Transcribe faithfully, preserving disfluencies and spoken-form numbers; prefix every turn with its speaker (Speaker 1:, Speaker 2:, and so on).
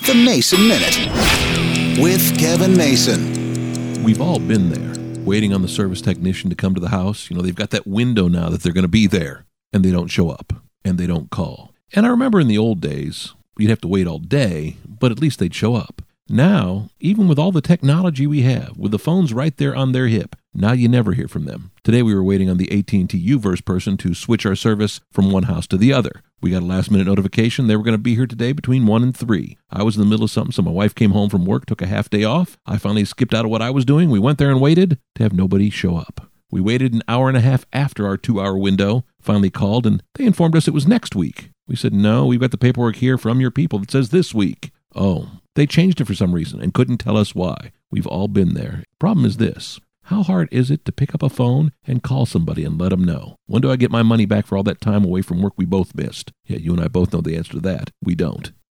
Speaker 1: The Mason Minute with Kevin Mason.
Speaker 2: We've all been there, waiting on the service technician to come to the house. You know, they've got that window now that they're going to be there, and they don't show up, and they don't call. And I remember in the old days, you'd have to wait all day, but at least they'd show up. Now, even with all the technology we have, with the phones right there on their hip, now you never hear from them. Today we were waiting on the A T and T U-verse person to switch our service from one house to the other. We got a last-minute notification they were going to be here today between one and three. I was in the middle of something, so my wife came home from work, took a half day off. I finally skipped out of what I was doing. We went there and waited to have nobody show up. We waited an hour and a half after our two-hour window, finally called, and they informed us it was next week. We said, no, we've got the paperwork here from your people that says this week. Oh, they changed it for some reason and couldn't tell us why. We've all been there. Problem is this. How hard is it to pick up a phone and call somebody and let them know? When do I get my money back for all that time away from work we both missed? Yeah, you and I both know the answer to that. We don't.